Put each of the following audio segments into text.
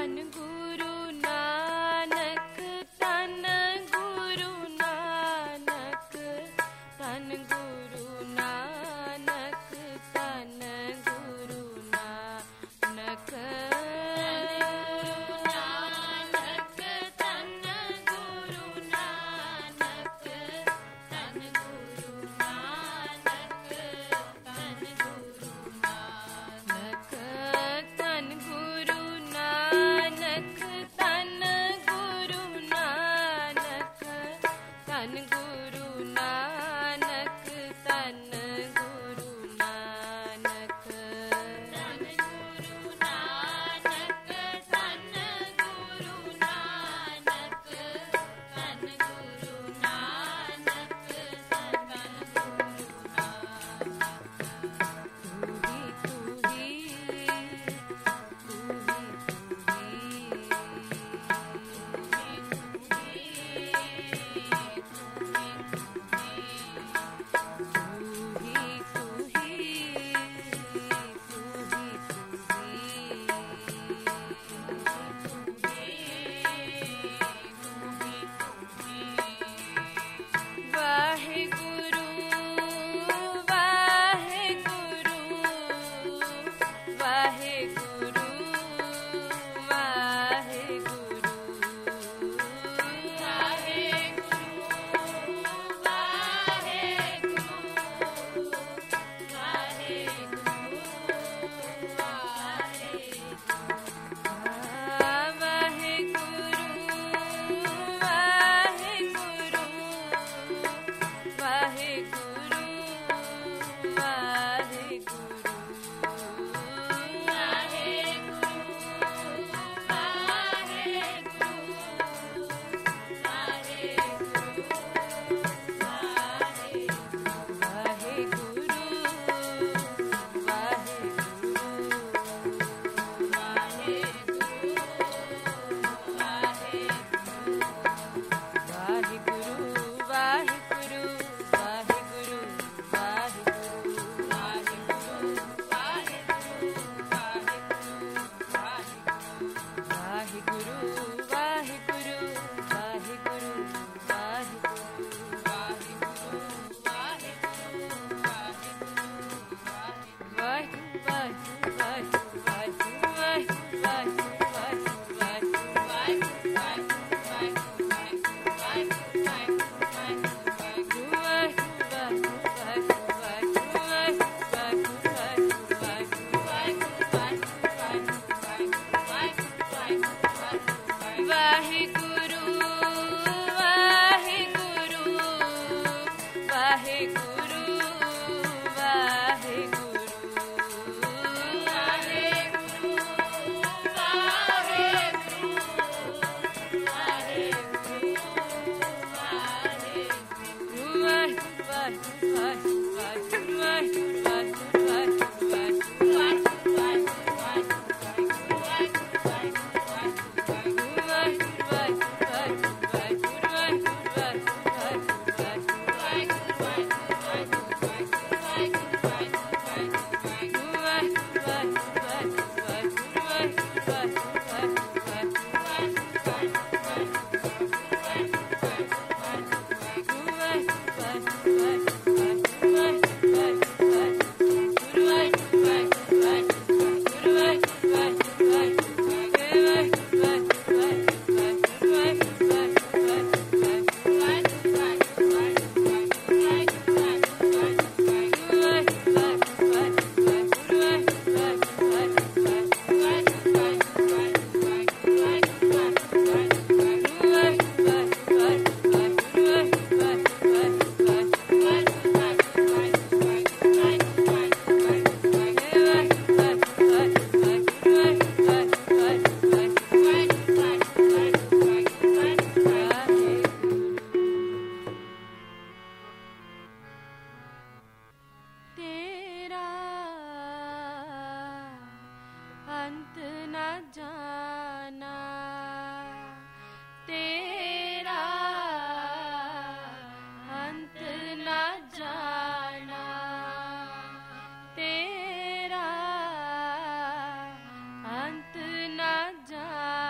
अंत न जा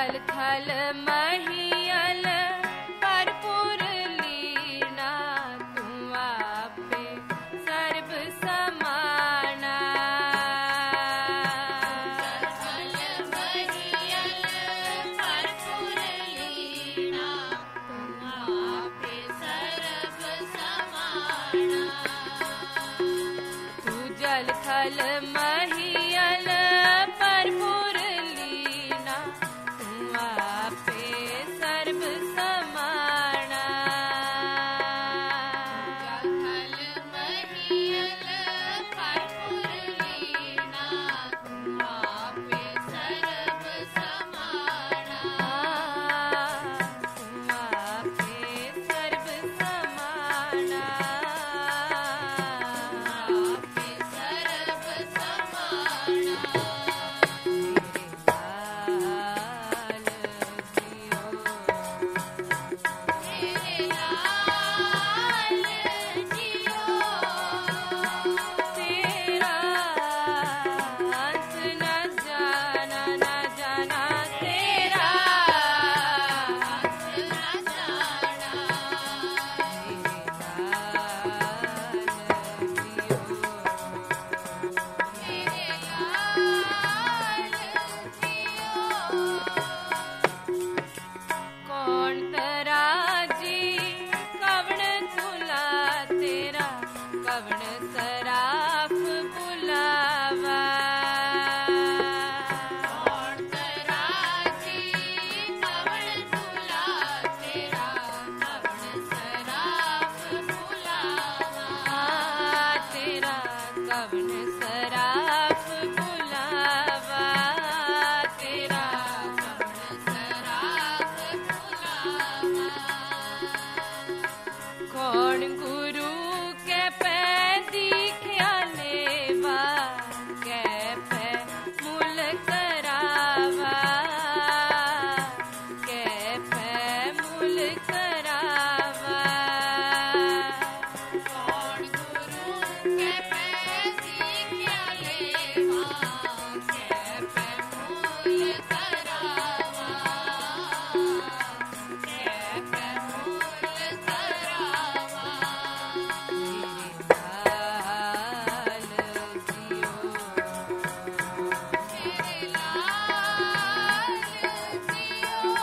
जल थल महियल भरपूर लीना तू आपे सर्व समाना जल थल महियल भरपूर लीना तू आपे सर्व समाना तू जल थल महियल भरपूर लीना तू आपे सर्व समाना जल थल महियल भरपूर लीना तू आपे सर्व समाना तू आपे सर्व समाना आपे सर्व समाना मेरे लाल जियो तेरा अंत न जाना तेरा अंत न जाना मेरे लाल जियो कौन तराजी कवण तुला तेरा कवण सराफ बुलावा कौन तराजी कवण तुला तेरा कवण सराफ बुलावा तेरा कवण सराफ बुलावा तेरा कवण सराफ बुलावा कौन गुरु के पै दीख्या लेवा के पै मूल करावा के पै मूल करावा कौन गुरु के पैसी क्या लेवा के पे मूल करावा के पे मूल करावा लाल जियो मेरे लाल जियो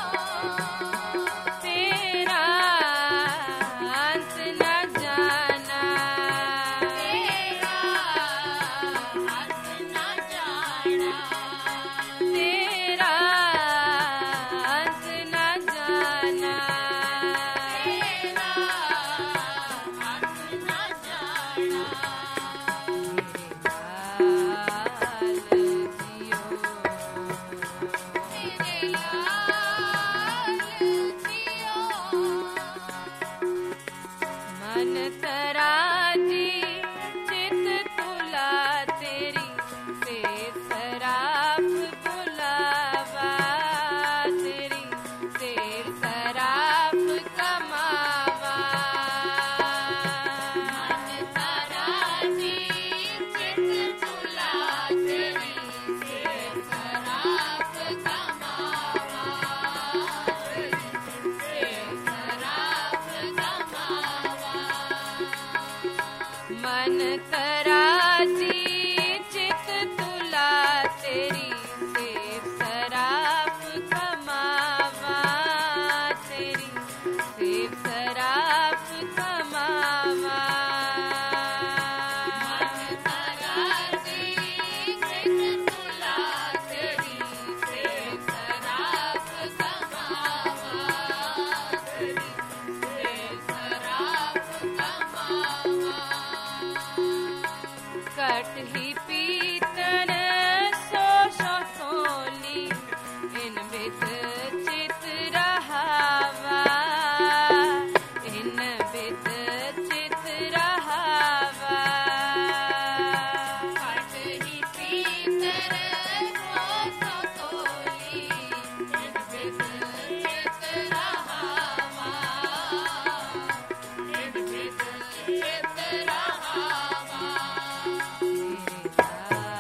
तेरा अंत न जाना तेरा अंत न जाना तेरा अंत न जाना तेरा अंत न जाना लाल जियो मेरे लाल जियो मन तराजी चित तुला तेरी से सराफ बुलावा तेरी से सराफ कमावा मन तराजी चित तुला तेरी से सराफ कमावा तेरी से सराफ कमावा मन तराजी चित तुला तेरी से सराफ कमावा तेरी से सराफ कमावा मन तराजी चित तुला तेरी से सराफ कमावा तेरी से सराफ कमावा कट ही पीतन सो सोली इन बित चित रहावा इन बित चित रहावा कट ही पीतर सो तोली इन बित चित रहावा इन बित चित रहावा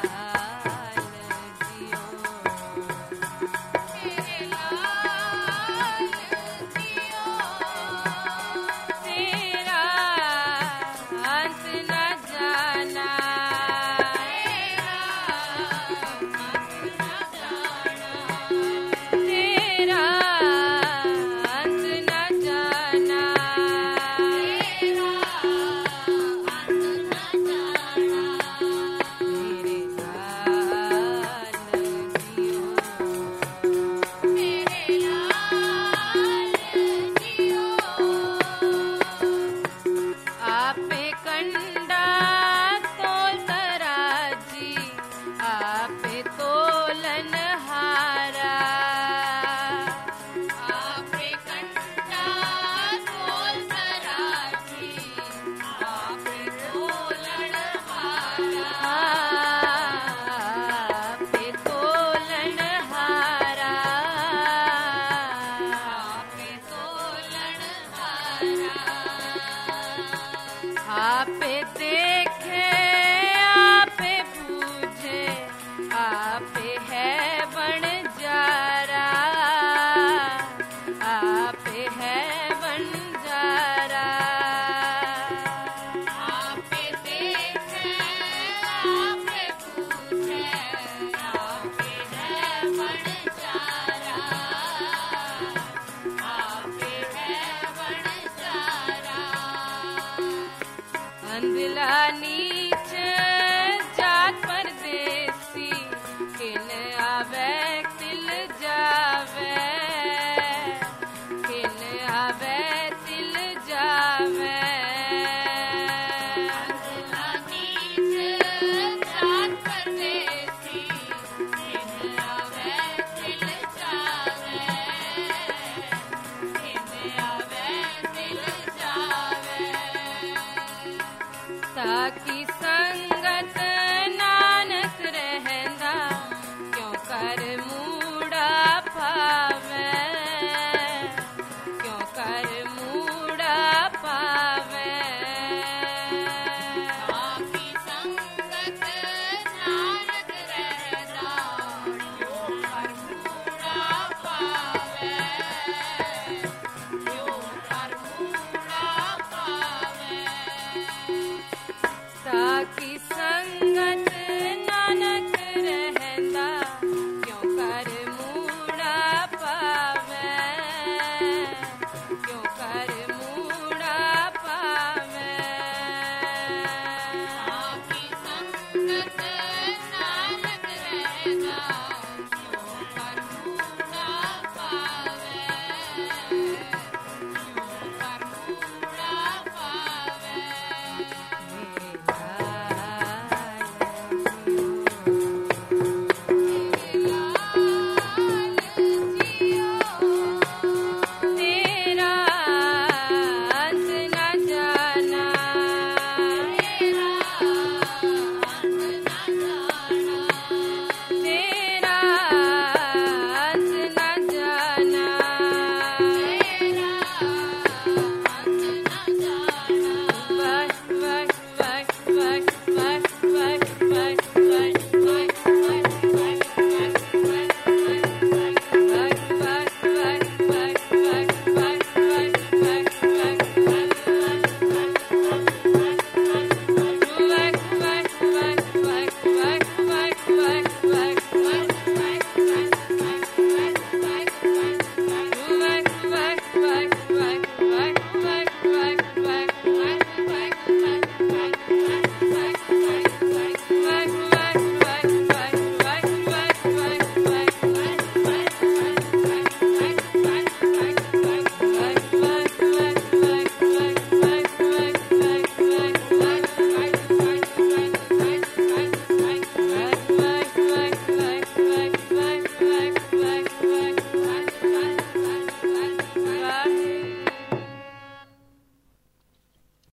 करते